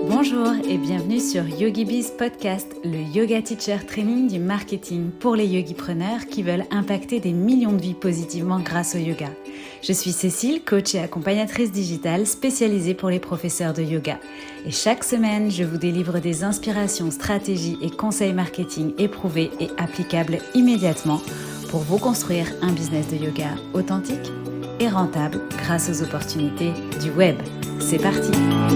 Bonjour et bienvenue sur YogiBiz Podcast, le yoga teacher training du marketing pour les yogipreneurs qui veulent impacter des millions de vies positivement grâce au yoga. Je suis Cécile, coach et accompagnatrice digitale spécialisée pour les professeurs de yoga. Et chaque semaine, je vous délivre des inspirations, stratégies et conseils marketing éprouvés et applicables immédiatement pour vous construire un business de yoga authentique et rentable grâce aux opportunités du web. C'est parti!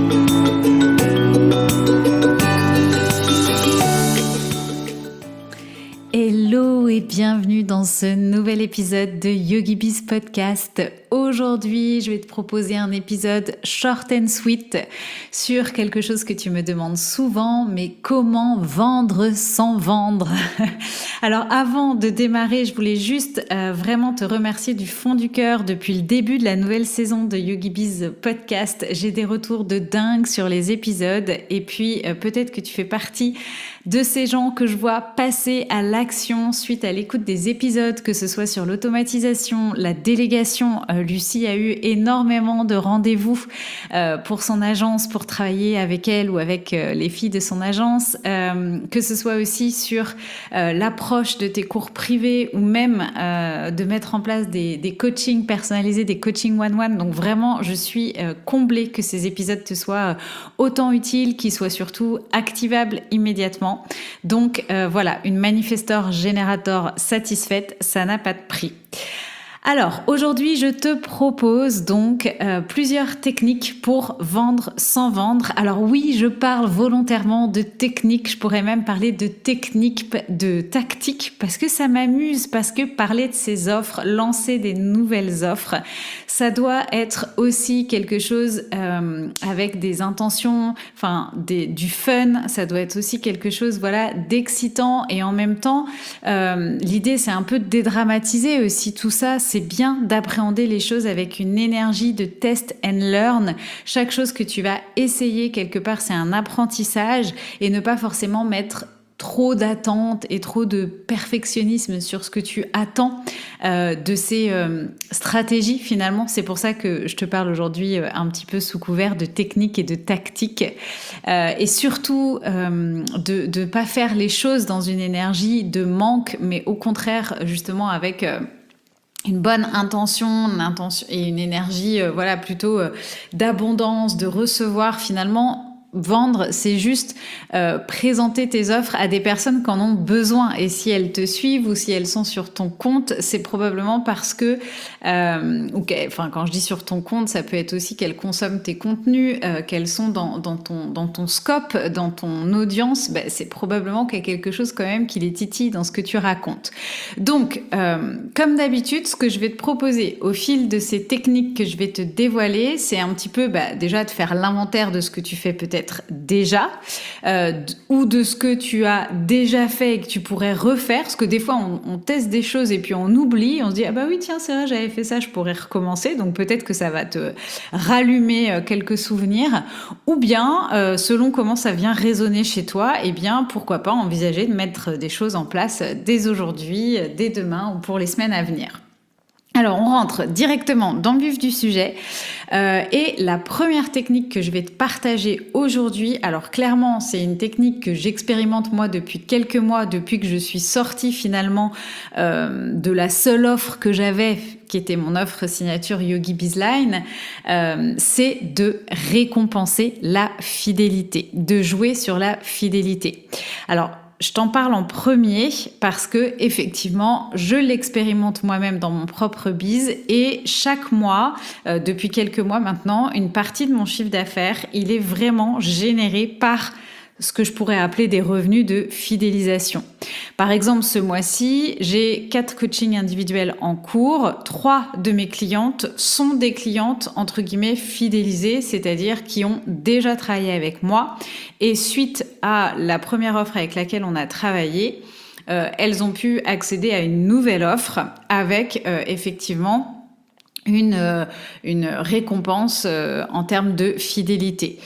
Hello et bienvenue dans ce nouvel épisode de YogiBiz Podcast. Aujourd'hui, je vais te proposer un épisode short and sweet sur quelque chose que tu me demandes souvent, mais comment vendre sans vendre? Alors avant de démarrer, je voulais juste vraiment te remercier du fond du cœur. Depuis le début de la nouvelle saison de YogiBiz Podcast, j'ai des retours de dingue sur les épisodes et puis peut-être que tu fais partie de ces gens que je vois passer à l'action suite à l'écoute des épisodes, que ce soit sur l'automatisation, la délégation. Lucie a eu énormément de rendez-vous pour son agence, pour travailler avec elle ou avec les filles de son agence, que ce soit aussi sur l'approche de tes cours privés ou même de mettre en place des coachings personnalisés, des coachings one-one. Donc vraiment, je suis comblée que ces épisodes te soient autant utiles, qu'ils soient surtout activables immédiatement. Donc voilà, une manifestor générateur satisfaite, ça n'a pas de prix. Alors, aujourd'hui, je te propose donc plusieurs techniques pour vendre sans vendre. Alors oui, je parle volontairement de techniques, je pourrais même parler de techniques, de tactiques, parce que ça m'amuse, parce que parler de ces offres, lancer des nouvelles offres, ça doit être aussi quelque chose avec des intentions, du fun, ça doit être aussi quelque chose d'excitant et en même temps, l'idée c'est un peu de dédramatiser aussi tout ça. C'est bien d'appréhender les choses avec une énergie de test and learn. Chaque chose que tu vas essayer quelque part, c'est un apprentissage et ne pas forcément mettre trop d'attentes et trop de perfectionnisme sur ce que tu attends de ces stratégies finalement. C'est pour ça que je te parle aujourd'hui un petit peu sous couvert de techniques et de tactiques et surtout de ne pas faire les choses dans une énergie de manque, mais au contraire justement avec une bonne intention et une énergie plutôt d'abondance, de recevoir finalement. Vendre, c'est juste présenter tes offres à des personnes qui en ont besoin. Et si elles te suivent ou si elles sont sur ton compte, c'est probablement parce que, quand je dis sur ton compte, ça peut être aussi qu'elles consomment tes contenus, qu'elles sont dans ton scope, dans ton audience. C'est probablement qu'il y a quelque chose quand même qui les titille dans ce que tu racontes. Donc, comme d'habitude, ce que je vais te proposer au fil de ces techniques que je vais te dévoiler, c'est un petit peu déjà de faire l'inventaire de ce que tu fais peut-être déjà ou de ce que tu as déjà fait et que tu pourrais refaire, parce que des fois on teste des choses et puis on oublie, on se dit ah bah oui tiens c'est vrai j'avais fait ça, je pourrais recommencer, donc peut-être que ça va te rallumer quelques souvenirs, ou bien selon comment ça vient résonner chez toi, et bien pourquoi pas envisager de mettre des choses en place dès aujourd'hui, dès demain ou pour les semaines à venir. Alors, on rentre directement dans le vif du sujet et la première technique que je vais te partager aujourd'hui, alors clairement, c'est une technique que j'expérimente moi depuis quelques mois, depuis que je suis sortie finalement de la seule offre que j'avais, qui était mon offre signature YogiBiz Line, c'est de récompenser la fidélité, de jouer sur la fidélité. Alors, je t'en parle en premier parce que effectivement, je l'expérimente moi-même dans mon propre biz et chaque mois, depuis quelques mois maintenant, une partie de mon chiffre d'affaires, il est vraiment généré par ce que je pourrais appeler des revenus de fidélisation. Par exemple, ce mois-ci, j'ai 4 coachings individuels en cours. 3 de mes clientes sont des clientes, entre guillemets, fidélisées, c'est-à-dire qui ont déjà travaillé avec moi. Et suite à la première offre avec laquelle on a travaillé, elles ont pu accéder à une nouvelle offre avec effectivement une récompense en termes de fidélité.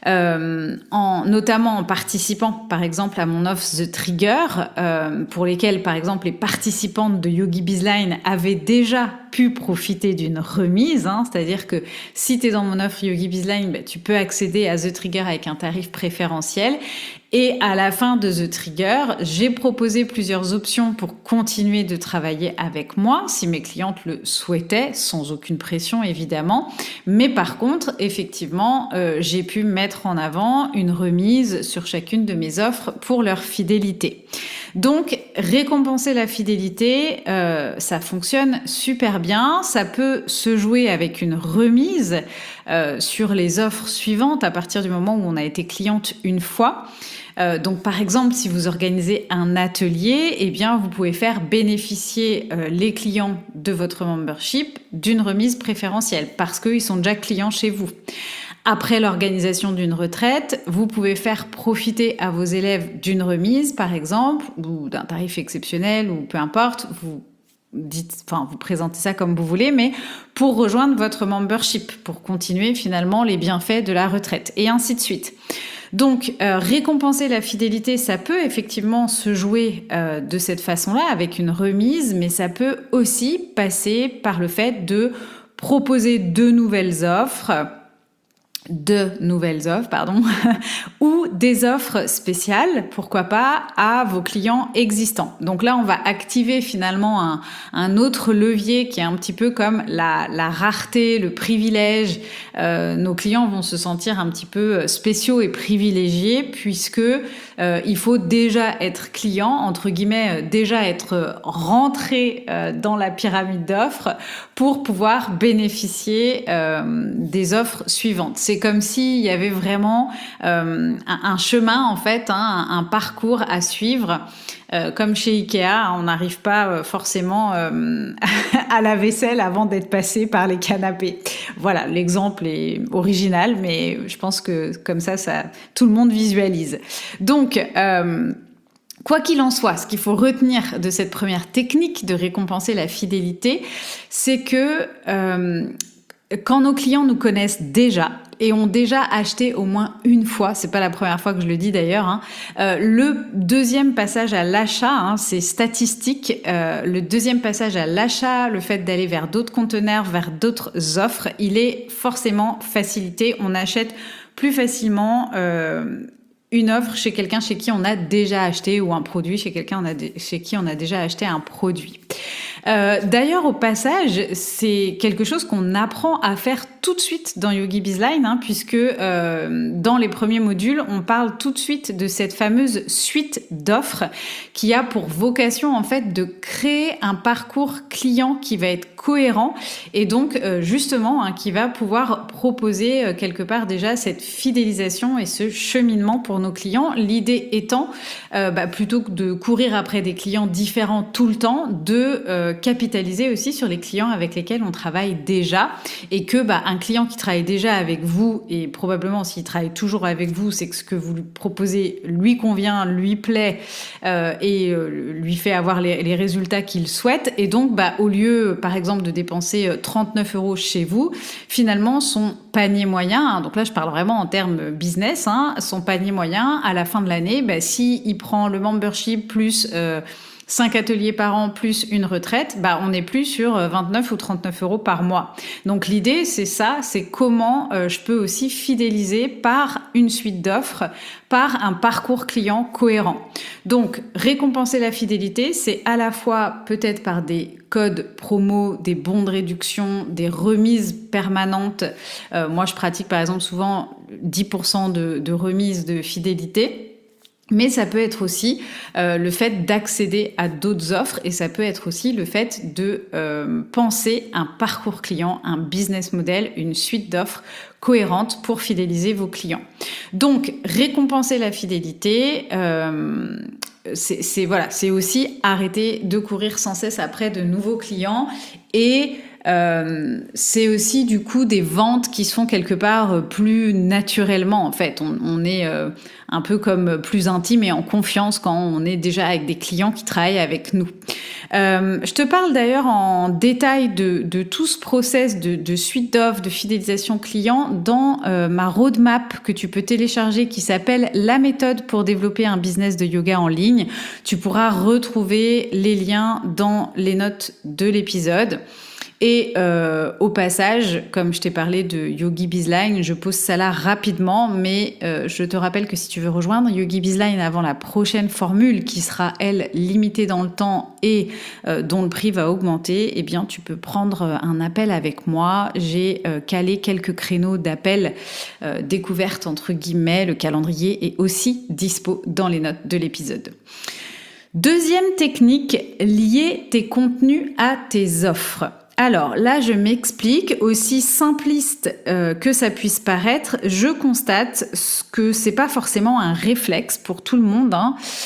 Notamment en participant, par exemple, à mon offre The Trigger, pour lesquelles, par exemple, les participantes de YogiBiz Line avaient déjà pu profiter d'une remise, c'est-à-dire que si tu es dans mon offre Yogi Bizline, tu peux accéder à The Trigger avec un tarif préférentiel. Et à la fin de The Trigger, j'ai proposé plusieurs options pour continuer de travailler avec moi, si mes clientes le souhaitaient, sans aucune pression évidemment. Mais par contre, effectivement, j'ai pu mettre en avant une remise sur chacune de mes offres pour leur fidélité. Donc, récompenser la fidélité, ça fonctionne super bien. Ça peut se jouer avec une remise sur les offres suivantes à partir du moment où on a été cliente une fois. Donc, par exemple, si vous organisez un atelier, eh bien, vous pouvez faire bénéficier les clients de votre membership d'une remise préférentielle parce qu'ils sont déjà clients chez vous. Après l'organisation d'une retraite, vous pouvez faire profiter à vos élèves d'une remise, par exemple, ou d'un tarif exceptionnel, ou peu importe. Vous présentez ça comme vous voulez, mais pour rejoindre votre membership, pour continuer finalement les bienfaits de la retraite, et ainsi de suite. Donc, récompenser la fidélité, ça peut effectivement se jouer de cette façon-là, avec une remise, mais ça peut aussi passer par le fait de proposer de nouvelles offres, ou des offres spéciales, pourquoi pas, à vos clients existants. Donc là, on va activer finalement un autre levier qui est un petit peu comme la rareté, le privilège. Nos clients vont se sentir un petit peu spéciaux et privilégiés puisque il faut déjà être client, entre guillemets, déjà être rentré dans la pyramide d'offres pour pouvoir bénéficier des offres suivantes. C'est comme s'il y avait vraiment un chemin, en fait, un parcours à suivre. Comme chez Ikea, on n'arrive pas forcément à la vaisselle avant d'être passé par les canapés. Voilà, l'exemple est original, mais je pense que comme ça tout le monde visualise. Donc, quoi qu'il en soit, ce qu'il faut retenir de cette première technique de récompenser la fidélité, c'est que quand nos clients nous connaissent déjà et ont déjà acheté au moins une fois, c'est pas la première fois que je le dis d'ailleurs, le deuxième passage à l'achat, c'est statistique, le deuxième passage à l'achat, le fait d'aller vers d'autres conteneurs, vers d'autres offres, il est forcément facilité. On achète plus facilement une offre chez quelqu'un chez qui on a déjà acheté ou un produit chez quelqu'un chez qui on a déjà acheté un produit. D'ailleurs, au passage, c'est quelque chose qu'on apprend à faire tout de suite dans Yogi Bizline, puisque dans les premiers modules, on parle tout de suite de cette fameuse suite d'offres qui a pour vocation en fait de créer un parcours client qui va être cohérent et donc justement qui va pouvoir proposer quelque part déjà cette fidélisation et ce cheminement pour nos clients. L'idée étant, plutôt que de courir après des clients différents tout le temps, de capitaliser aussi sur les clients avec lesquels on travaille déjà et que un client qui travaille déjà avec vous et probablement s'il travaille toujours avec vous, c'est que ce que vous lui proposez lui convient, lui plaît et lui fait avoir les résultats qu'il souhaite et donc au lieu par exemple de dépenser 39 € chez vous, finalement son panier moyen, donc là je parle vraiment en termes business, son panier moyen à la fin de l'année, s'il prend le membership plus 5 ateliers par an plus une retraite, on n'est plus sur 29 ou 39 € par mois. Donc l'idée, c'est ça, c'est comment je peux aussi fidéliser par une suite d'offres, par un parcours client cohérent. Donc récompenser la fidélité, c'est à la fois peut-être par des codes promo, des bons de réduction, des remises permanentes. Moi, je pratique par exemple souvent 10% de remise de fidélité. Mais ça peut être aussi le fait d'accéder à d'autres offres et ça peut être aussi le fait de penser un parcours client, un business model, une suite d'offres cohérentes pour fidéliser vos clients. Donc, récompenser la fidélité, c'est aussi arrêter de courir sans cesse après de nouveaux clients et c'est aussi du coup des ventes qui sont quelque part plus naturellement en fait. On est un peu comme plus intime et en confiance quand on est déjà avec des clients qui travaillent avec nous. Je te parle d'ailleurs en détail de tout ce process de suite d'offres, de fidélisation client dans ma roadmap que tu peux télécharger qui s'appelle La méthode pour développer un business de yoga en ligne. Tu pourras retrouver les liens dans les notes de l'épisode. Et au passage, comme je t'ai parlé de Yogi Bizline, je pose ça là rapidement, mais je te rappelle que si tu veux rejoindre Yogi Bizline avant la prochaine formule qui sera, elle, limitée dans le temps et dont le prix va augmenter, eh bien, tu peux prendre un appel avec moi. J'ai calé quelques créneaux d'appel découverte, entre guillemets. Le calendrier est aussi dispo dans les notes de l'épisode. Deuxième technique, lier tes contenus à tes offres. Alors là, je m'explique, aussi simpliste que ça puisse paraître, je constate que c'est pas forcément un réflexe pour tout le monde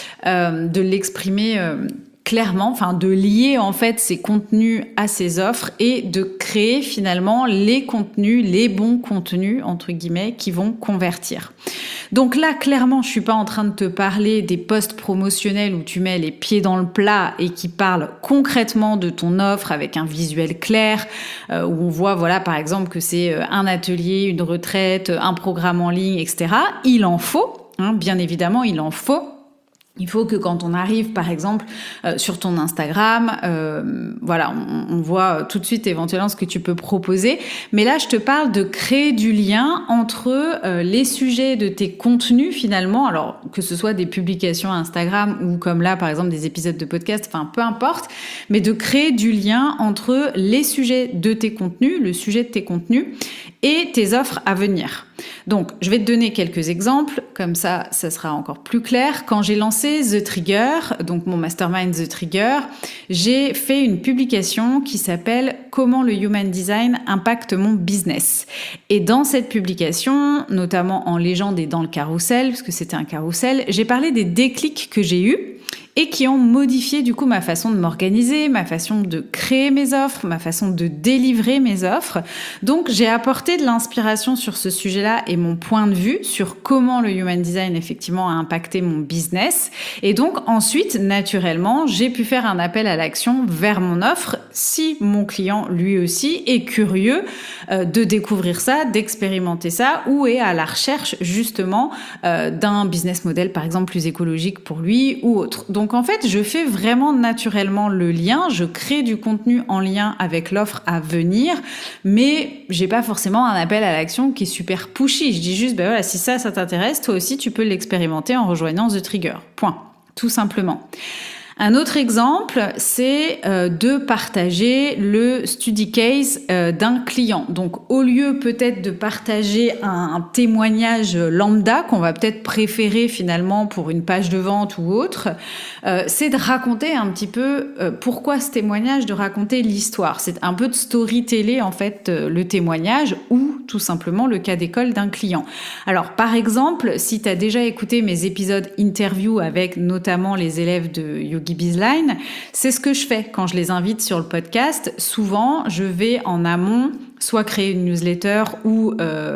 de l'exprimer clairement, enfin de lier en fait ses contenus à ses offres et de créer finalement les contenus, les bons contenus entre guillemets qui vont convertir. Donc là, clairement, je suis pas en train de te parler des posts promotionnels où tu mets les pieds dans le plat et qui parlent concrètement de ton offre avec un visuel clair, où on voit, voilà, par exemple, que c'est un atelier, une retraite, un programme en ligne, etc. Il en faut, bien évidemment, il en faut. Il faut que quand on arrive, par exemple, sur ton Instagram, voilà, on voit tout de suite éventuellement ce que tu peux proposer. Mais là, je te parle de créer du lien entre les sujets de tes contenus, finalement. Alors, que ce soit des publications Instagram ou comme là, par exemple, des épisodes de podcast, enfin, peu importe. Mais de créer du lien entre les sujets de tes contenus, le sujet de tes contenus et tes offres à venir. Donc, je vais te donner quelques exemples, comme ça sera encore plus clair. Quand j'ai lancé The Trigger, donc mon mastermind The Trigger, j'ai fait une publication qui s'appelle « Comment le Human Design impacte mon business ». Et dans cette publication, notamment en légende et dans le carrousel, parce que c'était un carrousel, j'ai parlé des déclics que j'ai eus et qui ont modifié du coup ma façon de m'organiser, ma façon de créer mes offres, ma façon de délivrer mes offres. Donc j'ai apporté de l'inspiration sur ce sujet-là et mon point de vue sur comment le Human Design effectivement a impacté mon business. Et donc ensuite, naturellement, j'ai pu faire un appel à l'action vers mon offre si mon client lui aussi est curieux de découvrir ça, d'expérimenter ça ou est à la recherche justement d'un business model par exemple plus écologique pour lui ou autre. Donc en fait, je fais vraiment naturellement le lien, je crée du contenu en lien avec l'offre à venir, mais j'ai pas forcément un appel à l'action qui est super pushy. Je dis juste, ben voilà, si ça t'intéresse, toi aussi tu peux l'expérimenter en rejoignant The Trigger. Point. Tout simplement. Un autre exemple, c'est de partager le study case d'un client. Donc, au lieu peut-être de partager un témoignage lambda qu'on va peut-être préférer finalement pour une page de vente ou autre, c'est de raconter un petit peu pourquoi ce témoignage, de raconter l'histoire. C'est un peu de storyteller en fait le témoignage ou tout simplement le cas d'école d'un client. Alors, par exemple, si tu as déjà écouté mes épisodes interview avec notamment les élèves de Yogi Bizline, c'est ce que je fais quand je les invite sur le podcast. Souvent, je vais en amont soit créer une newsletter ou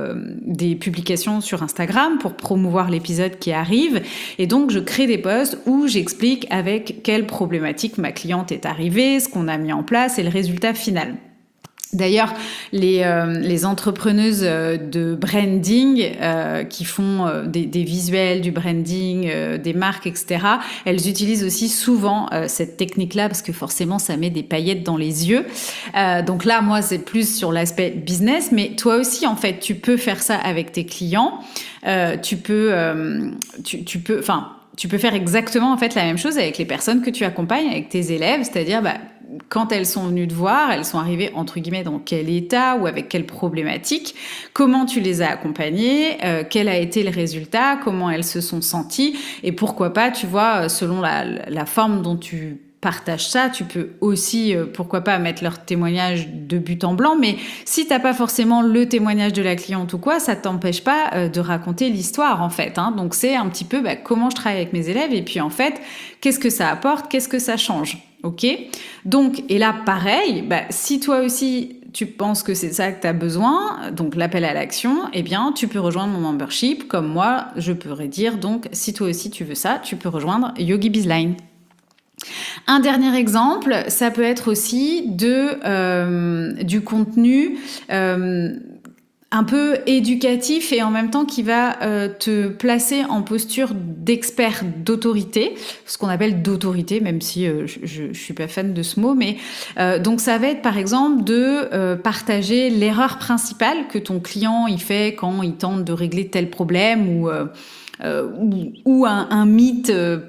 des publications sur Instagram pour promouvoir l'épisode qui arrive. Et donc, je crée des posts où j'explique avec quelle problématique ma cliente est arrivée, ce qu'on a mis en place et le résultat final. D'ailleurs, les entrepreneuses de branding qui font des visuels, du branding, des marques, etc., elles utilisent aussi souvent cette technique-là parce que forcément, ça met des paillettes dans les yeux. Donc là, moi, c'est plus sur l'aspect business, mais toi aussi, en fait, tu peux faire ça avec tes clients. Tu peux faire exactement en fait la même chose avec les personnes que tu accompagnes, avec tes élèves, c'est-à-dire quand elles sont venues te voir, elles sont arrivées entre guillemets dans quel état ou avec quelle problématique, comment tu les as accompagnées, quel a été le résultat, comment elles se sont senties et pourquoi pas, tu vois, selon la forme dont tu partage ça, tu peux aussi, pourquoi pas, mettre leur témoignage de but en blanc, mais si t'as pas forcément le témoignage de la cliente ou quoi, ça t'empêche pas de raconter l'histoire en fait. Donc c'est un petit peu comment je travaille avec mes élèves et puis en fait, qu'est-ce que ça apporte, qu'est-ce que ça change, ok ? Donc, et là pareil, si toi aussi tu penses que c'est ça que tu as besoin, donc l'appel à l'action, eh bien tu peux rejoindre mon membership, comme moi je pourrais dire, donc si toi aussi tu veux ça, tu peux rejoindre Yogi Bizline. Un dernier exemple, ça peut être aussi du contenu un peu éducatif et en même temps qui va te placer en posture d'expert d'autorité, ce qu'on appelle d'autorité, même si je suis pas fan de ce mot, mais donc ça va être par exemple de partager l'erreur principale que ton client il fait quand il tente de régler tel problème ou un mythe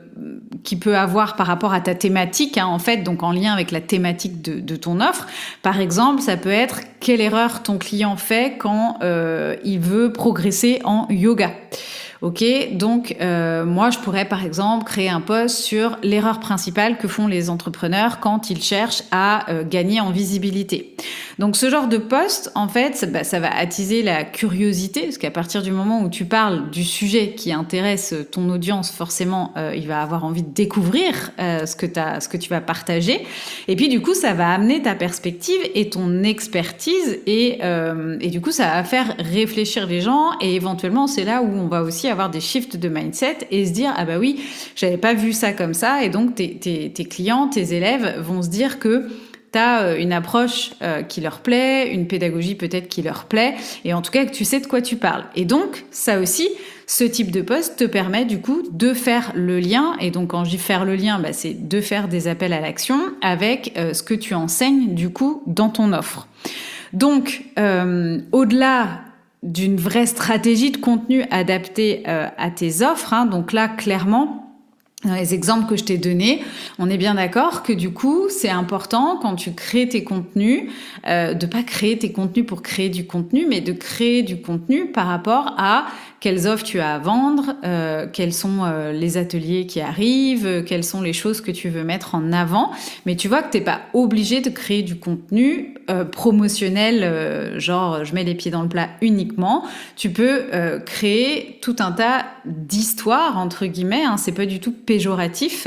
qui peut avoir par rapport à ta thématique, en fait, donc en lien avec la thématique de ton offre. Par exemple, ça peut être quelle erreur ton client fait quand il veut progresser en yoga. Ok, donc moi je pourrais par exemple créer un post sur l'erreur principale que font les entrepreneurs quand ils cherchent à gagner en visibilité. Donc ce genre de post, en fait, ça va attiser la curiosité, parce qu'à partir du moment où tu parles du sujet qui intéresse ton audience, forcément, il va avoir envie de découvrir ce que tu vas partager. Et puis du coup, ça va amener ta perspective et ton expertise, et du coup, ça va faire réfléchir les gens, et éventuellement, c'est là où on va aussi avoir des shifts de mindset et se dire ah bah oui, j'avais pas vu ça comme ça, et donc tes clients, tes élèves vont se dire que t'as une approche qui leur plaît, une pédagogie peut-être qui leur plaît, et en tout cas que tu sais de quoi tu parles. Et donc ça aussi, ce type de post te permet du coup de faire le lien, et donc quand je dis faire le lien, c'est de faire des appels à l'action avec ce que tu enseignes du coup dans ton offre. Donc au-delà d'une vraie stratégie de contenu adaptée à tes offres, donc là clairement dans les exemples que je t'ai donnés, on est bien d'accord que du coup, c'est important quand tu crées tes contenus, de pas créer tes contenus pour créer du contenu, mais de créer du contenu par rapport à quelles offres tu as à vendre, quels sont les ateliers qui arrivent, quelles sont les choses que tu veux mettre en avant. Mais tu vois que t'es pas obligé de créer du contenu promotionnel, genre je mets les pieds dans le plat uniquement. Tu peux créer tout un tas d'histoires, entre guillemets, c'est pas du tout péjoratif,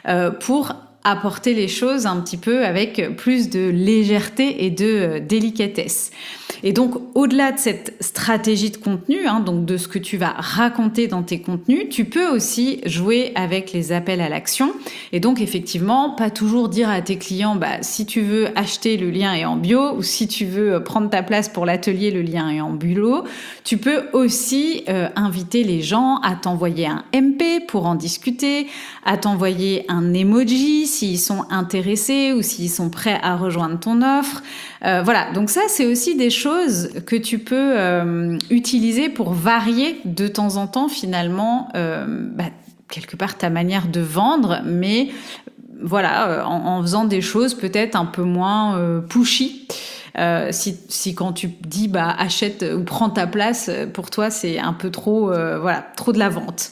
pour apporter les choses un petit peu avec plus de légèreté et de délicatesse. Et donc, au-delà de cette stratégie de contenu, donc de ce que tu vas raconter dans tes contenus, tu peux aussi jouer avec les appels à l'action. Et donc, effectivement, pas toujours dire à tes clients, si tu veux acheter, le lien est en bio, ou si tu veux prendre ta place pour l'atelier, le lien est en bio. Tu peux aussi inviter les gens à t'envoyer un MP pour en discuter, à t'envoyer un emoji s'ils sont intéressés ou s'ils sont prêts à rejoindre ton offre. Voilà, donc ça, c'est aussi des choses que tu peux utiliser pour varier de temps en temps, finalement, quelque part ta manière de vendre, mais voilà, en faisant des choses peut-être un peu moins pushy. Si quand tu dis achète ou prends ta place, pour toi c'est un peu trop trop de la vente.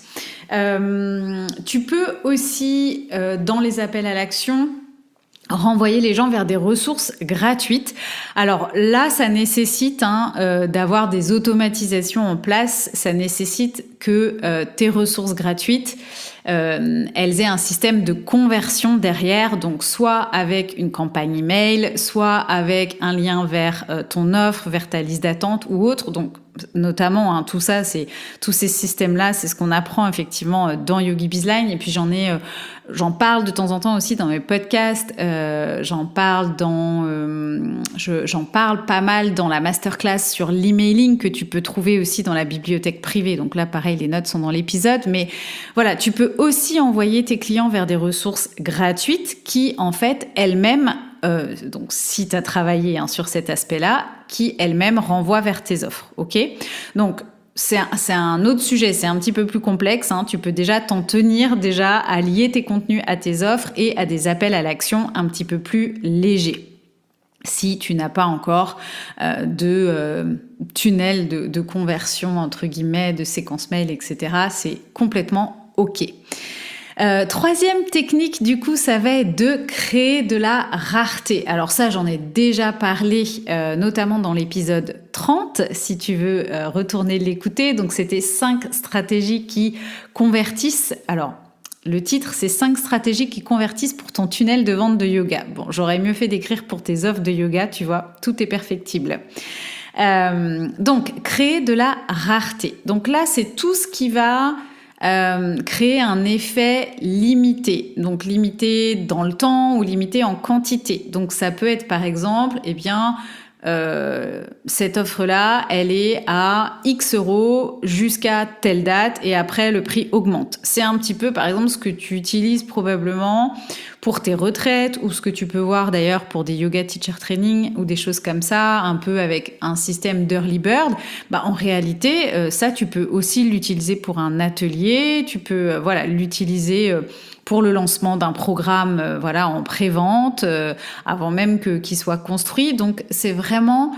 Tu peux aussi dans les appels à l'action renvoyer les gens vers des ressources gratuites. Alors là, ça nécessite d'avoir des automatisations en place. Ça nécessite que tes ressources gratuites, elles aient un système de conversion derrière, donc soit avec une campagne email, soit avec un lien vers ton offre, vers ta liste d'attente ou autre. Donc notamment, tout ça, tous ces systèmes-là, c'est ce qu'on apprend effectivement dans Yogi Bizline. Et puis j'en parle de temps en temps aussi dans mes podcasts. J'en parle j'en parle pas mal dans la masterclass sur l'emailing que tu peux trouver aussi dans la bibliothèque privée. Donc là, pareil, les notes sont dans l'épisode. Mais voilà, tu peux aussi envoyer tes clients vers des ressources gratuites qui, en fait, elles-mêmes, donc si tu as travaillé sur cet aspect-là, qui elles-mêmes renvoient vers tes offres. Ok ? Donc, c'est un autre sujet, c'est un petit peu plus complexe. Tu peux déjà t'en tenir à lier tes contenus à tes offres et à des appels à l'action un petit peu plus légers. Si tu n'as pas encore de tunnel de conversion, entre guillemets, de séquence mail, etc., c'est complètement OK. Troisième technique, du coup, ça va être de créer de la rareté. Alors ça, j'en ai déjà parlé, notamment dans l'épisode 30, si tu veux retourner l'écouter. Donc, c'était 5 stratégies qui convertissent. Alors, le titre, c'est 5 stratégies qui convertissent pour ton tunnel de vente de yoga. Bon, j'aurais mieux fait d'écrire pour tes offres de yoga, tu vois, tout est perfectible. Donc, créer de la rareté. Donc là, c'est tout ce qui va créer un effet limité, donc limité dans le temps ou limité en quantité. Donc ça peut être par exemple, cette offre-là, elle est à X euros jusqu'à telle date et après le prix augmente. C'est un petit peu, par exemple, ce que tu utilises probablement pour tes retraites ou ce que tu peux voir d'ailleurs pour des yoga teacher training ou des choses comme ça, un peu avec un système d'early bird. En réalité, ça, tu peux aussi l'utiliser pour un atelier, tu peux l'utiliser pour le lancement d'un programme en pré-vente avant même qu'il soit construit. Donc, c'est vraiment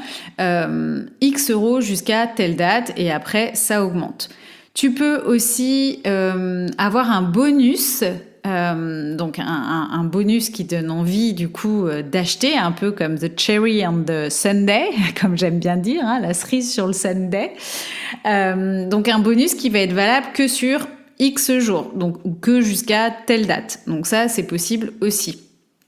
X euros jusqu'à telle date et après, ça augmente. Tu peux aussi avoir un bonus, donc un bonus qui donne envie du coup d'acheter, un peu comme the cherry on the sundae, comme j'aime bien dire, la cerise sur le sundae. Donc un bonus qui va être valable que sur X jours, donc ou que jusqu'à telle date. Donc ça, c'est possible aussi.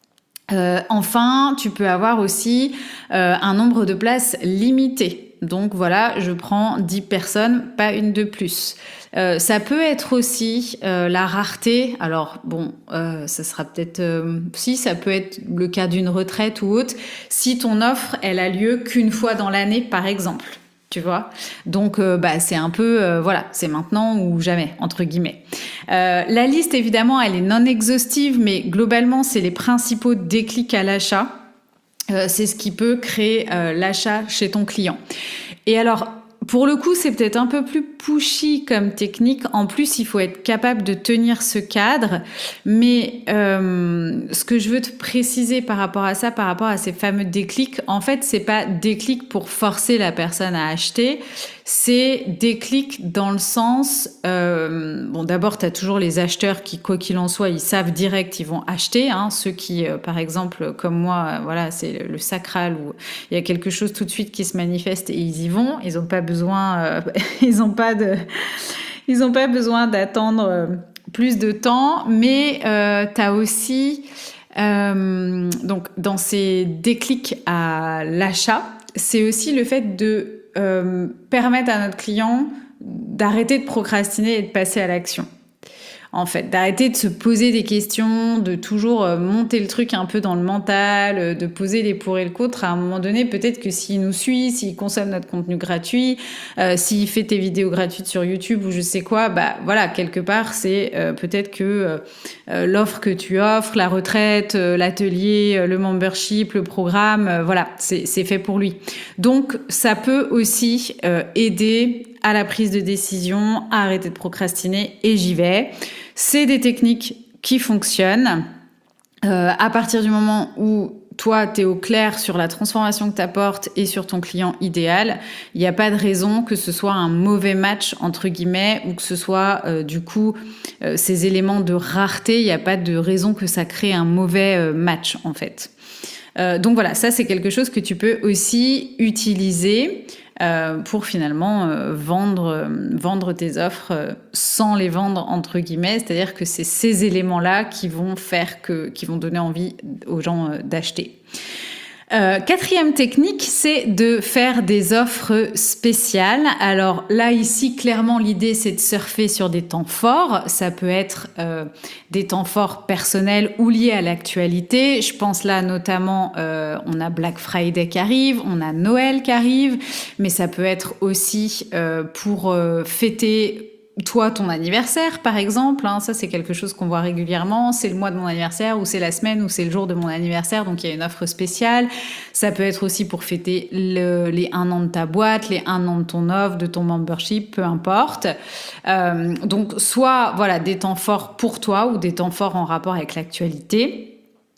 Enfin, tu peux avoir aussi un nombre de places limité. Donc voilà, je prends 10 personnes, pas une de plus. Ça peut être aussi la rareté. Alors bon, ça sera peut-être... si, ça peut être le cas d'une retraite ou autre. Si ton offre, elle a lieu qu'une fois dans l'année, par exemple. Tu vois, donc c'est un peu c'est maintenant ou jamais entre guillemets. La liste évidemment elle est non exhaustive, mais globalement c'est les principaux déclics à l'achat. C'est ce qui peut créer l'achat chez ton client. Et alors pour le coup, c'est peut-être un peu plus pushy comme technique. En plus, il faut être capable de tenir ce cadre. Mais ce que je veux te préciser par rapport à ça, par rapport à ces fameux déclics, en fait, c'est pas déclic pour forcer la personne à acheter. C'est déclic dans le sens... d'abord, tu as toujours les acheteurs qui, quoi qu'il en soit, ils savent direct, ils vont acheter. Ceux qui, par exemple, comme moi, c'est le sacral où il y a quelque chose tout de suite qui se manifeste et ils y vont. Ils n'ont pas besoin... ils n'ont pas besoin d'attendre plus de temps. Mais tu as aussi... donc, dans ces déclics à l'achat, c'est aussi le fait de permettre à notre client d'arrêter de procrastiner et de passer à l'action. En fait, d'arrêter de se poser des questions, de toujours monter le truc un peu dans le mental, de poser les pour et le contre. À un moment donné, peut-être que s'il nous suit, s'il consomme notre contenu gratuit, s'il fait tes vidéos gratuites sur YouTube ou je sais quoi, quelque part, c'est peut-être que l'offre que tu offres, la retraite, l'atelier, le membership, le programme, c'est fait pour lui. Donc, ça peut aussi aider à la prise de décision, à arrêter de procrastiner et j'y vais. C'est des techniques qui fonctionnent. À partir du moment où toi, tu es au clair sur la transformation que tu apportes et sur ton client idéal, il n'y a pas de raison que ce soit un mauvais match, entre guillemets, ou que ce soit, ces éléments de rareté. Il n'y a pas de raison que ça crée un mauvais match, en fait. Donc voilà, ça, c'est quelque chose que tu peux aussi utiliser pour finalement vendre tes offres sans les vendre entre guillemets, c'est-à-dire que c'est ces éléments-là qui vont donner envie aux gens d'acheter. Quatrième technique, c'est de faire des offres spéciales. Alors là, ici, clairement, l'idée, c'est de surfer sur des temps forts. Ça peut être des temps forts personnels ou liés à l'actualité. Je pense là, notamment, on a Black Friday qui arrive, on a Noël qui arrive, mais ça peut être aussi pour fêter toi, ton anniversaire, par exemple, ça c'est quelque chose qu'on voit régulièrement, c'est le mois de mon anniversaire, ou c'est la semaine, ou c'est le jour de mon anniversaire, donc il y a une offre spéciale. Ça peut être aussi pour fêter les 1 an de ta boîte, les 1 an de ton offre, de ton membership, peu importe. Donc soit des temps forts pour toi, ou des temps forts en rapport avec l'actualité.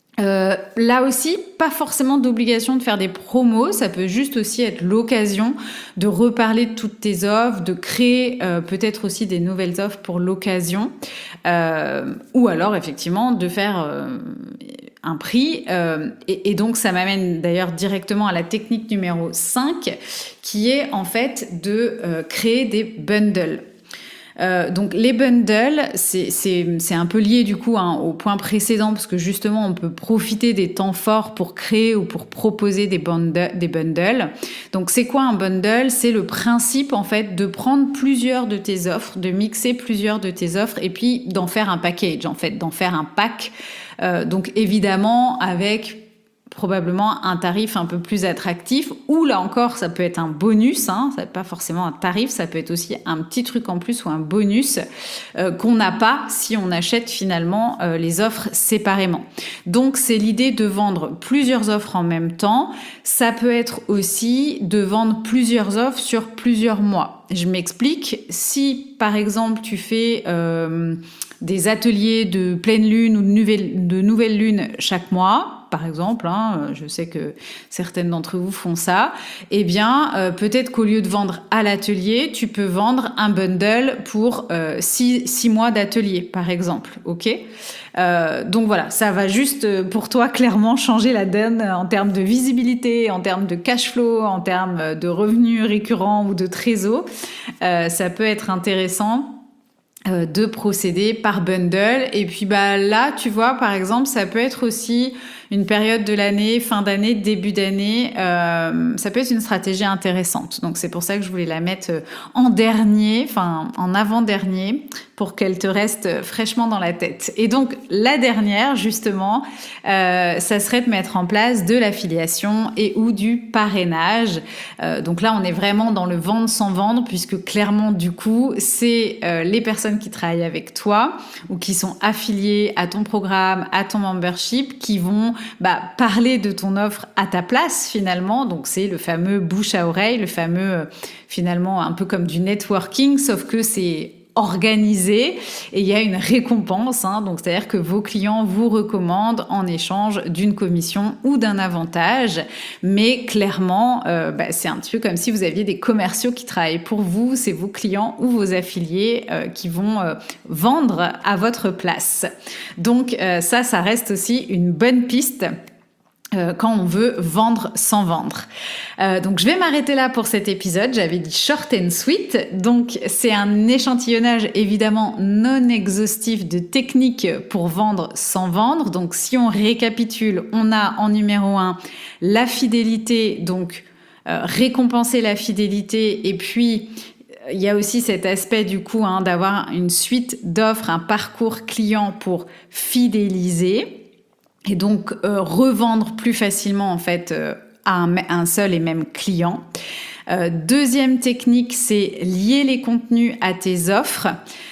Là aussi, pas forcément d'obligation de faire des promos, ça peut juste aussi être l'occasion de reparler de toutes tes offres, de créer peut-être aussi des nouvelles offres pour l'occasion, ou alors effectivement de faire un prix. Et donc ça m'amène d'ailleurs directement à la technique numéro 5, qui est en fait de créer des bundles. Donc les bundles, c'est un peu lié du coup au point précédent parce que justement on peut profiter des temps forts pour créer ou pour proposer des bundles. Donc c'est quoi un bundle ? C'est le principe en fait de prendre plusieurs de tes offres, de mixer plusieurs de tes offres et puis d'en faire un package en fait, d'en faire un pack. Donc évidemment avec probablement un tarif un peu plus attractif, ou là encore, ça peut être un bonus, ça n'est pas forcément un tarif, ça peut être aussi un petit truc en plus ou un bonus qu'on n'a pas si on achète finalement les offres séparément. Donc, c'est l'idée de vendre plusieurs offres en même temps. Ça peut être aussi de vendre plusieurs offres sur plusieurs mois. Je m'explique. Si, par exemple, tu fais des ateliers de pleine lune ou de nouvelle lune chaque mois, par exemple, je sais que certaines d'entre vous font ça, eh bien, peut-être qu'au lieu de vendre à l'atelier, tu peux vendre un bundle pour 6 mois d'atelier, par exemple, ok ? Donc voilà, ça va juste pour toi clairement changer la donne en termes de visibilité, en termes de cash flow, en termes de revenus récurrents ou de trésor. Ça peut être intéressant de procéder par bundle. Et puis là, tu vois, par exemple, ça peut être aussi une période de l'année, fin d'année, début d'année, ça peut être une stratégie intéressante. Donc c'est pour ça que je voulais la mettre en dernier, en avant-dernier, pour qu'elle te reste fraîchement dans la tête. Et donc la dernière, justement, ça serait de mettre en place de l'affiliation et ou du parrainage. Donc là, on est vraiment dans le vendre sans vendre, puisque clairement, du coup, c'est les personnes qui travaillent avec toi ou qui sont affiliées à ton programme, à ton membership, qui vont parler de ton offre à ta place finalement. Donc c'est le fameux bouche à oreille, le fameux finalement un peu comme du networking, sauf que c'est organisé et il y a une récompense, donc c'est-à-dire que vos clients vous recommandent en échange d'une commission ou d'un avantage, mais clairement c'est un petit peu comme si vous aviez des commerciaux qui travaillent pour vous, c'est vos clients ou vos affiliés qui vont vendre à votre place. Donc ça reste aussi une bonne piste quand on veut vendre sans vendre. Donc je vais m'arrêter là pour cet épisode. J'avais dit short and sweet. Donc c'est un échantillonnage évidemment non exhaustif de techniques pour vendre sans vendre. Donc si on récapitule, on a en numéro 1 la fidélité, donc récompenser la fidélité, et puis il y a aussi cet aspect du coup d'avoir une suite d'offres, un parcours client pour fidéliser. Et donc revendre plus facilement en fait à un seul et même client. Deuxième technique, c'est lier les contenus à tes offres.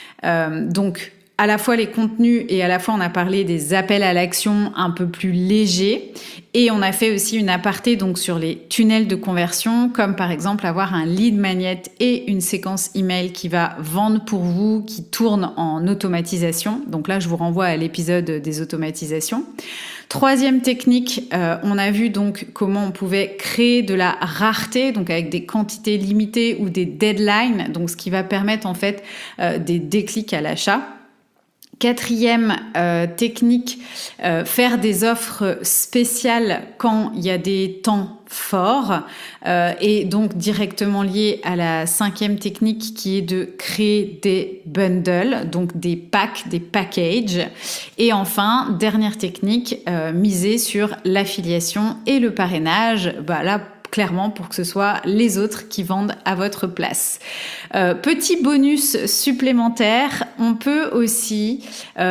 Donc à la fois les contenus et à la fois on a parlé des appels à l'action un peu plus légers. Et on a fait aussi une aparté donc sur les tunnels de conversion, comme par exemple avoir un lead magnet et une séquence email qui va vendre pour vous, qui tourne en automatisation. Donc là, je vous renvoie à l'épisode des automatisations. Troisième technique, on a vu donc comment on pouvait créer de la rareté, donc avec des quantités limitées ou des deadlines, donc ce qui va permettre en fait des déclics à l'achat. Quatrième technique, faire des offres spéciales quand il y a des temps forts et donc directement lié à la cinquième technique qui est de créer des bundles, donc des packs, des packages. Et enfin, dernière technique, miser sur l'affiliation et le parrainage. Là, clairement pour que ce soit les autres qui vendent à votre place. Petit bonus supplémentaire, on peut aussi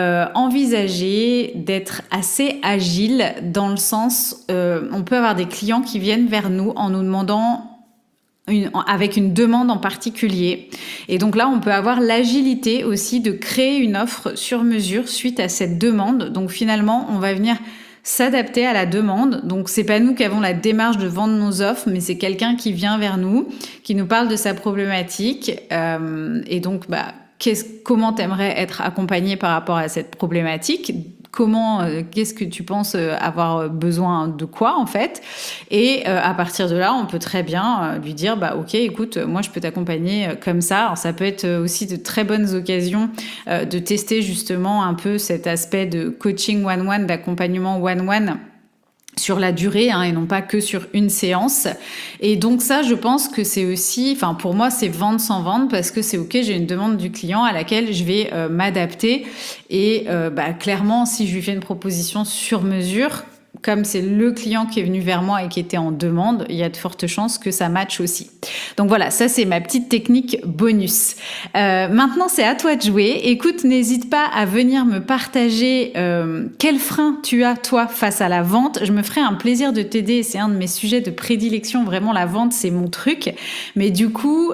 envisager d'être assez agile dans le sens, on peut avoir des clients qui viennent vers nous en nous demandant avec une demande en particulier. Et donc là, on peut avoir l'agilité aussi de créer une offre sur mesure suite à cette demande. Donc finalement, on va venir s'adapter à la demande. Donc, c'est pas nous qui avons la démarche de vendre nos offres, mais c'est quelqu'un qui vient vers nous, qui nous parle de sa problématique. Et donc, comment t'aimerais être accompagné par rapport à cette problématique ? Qu'est-ce que tu penses avoir besoin de quoi en fait ? Et à partir de là, on peut très bien lui dire ok, écoute, moi je peux t'accompagner comme ça. Alors ça peut être aussi de très bonnes occasions de tester justement un peu cet aspect de coaching one-one, d'accompagnement one-one sur la durée et non pas que sur une séance. Et donc ça, je pense que c'est aussi, pour moi, c'est vendre sans vendre parce que c'est ok, j'ai une demande du client à laquelle je vais m'adapter et clairement, si je lui fais une proposition sur mesure, comme c'est le client qui est venu vers moi et qui était en demande, il y a de fortes chances que ça matche aussi. Donc voilà, ça c'est ma petite technique bonus. Maintenant, c'est à toi de jouer. Écoute, n'hésite pas à venir me partager quel frein tu as, toi, face à la vente. Je me ferai un plaisir de t'aider. C'est un de mes sujets de prédilection. Vraiment, la vente, c'est mon truc. Mais du coup,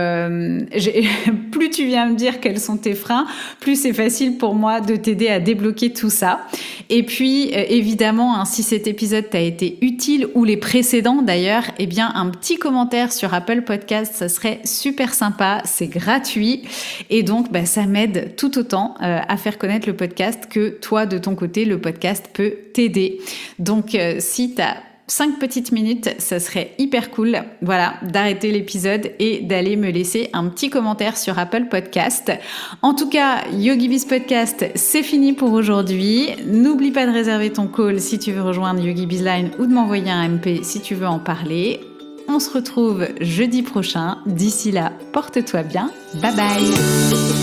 plus tu viens me dire quels sont tes freins, plus c'est facile pour moi de t'aider à débloquer tout ça. Et puis, évidemment, si cet épisode t'a été utile, ou les précédents d'ailleurs, eh bien, un petit commentaire sur Apple Podcast, ça serait super sympa. C'est gratuit. Et donc, ça m'aide tout autant à faire connaître le podcast que toi, de ton côté, le podcast peut t'aider. Donc, si tu as 5 petites minutes, ça serait hyper cool, voilà, d'arrêter l'épisode et d'aller me laisser un petit commentaire sur Apple Podcast. En tout cas, YogiBiz Podcast, c'est fini pour aujourd'hui. N'oublie pas de réserver ton call si tu veux rejoindre YogiBiz Line ou de m'envoyer un MP si tu veux en parler. On se retrouve jeudi prochain. D'ici là, porte-toi bien. Bye bye.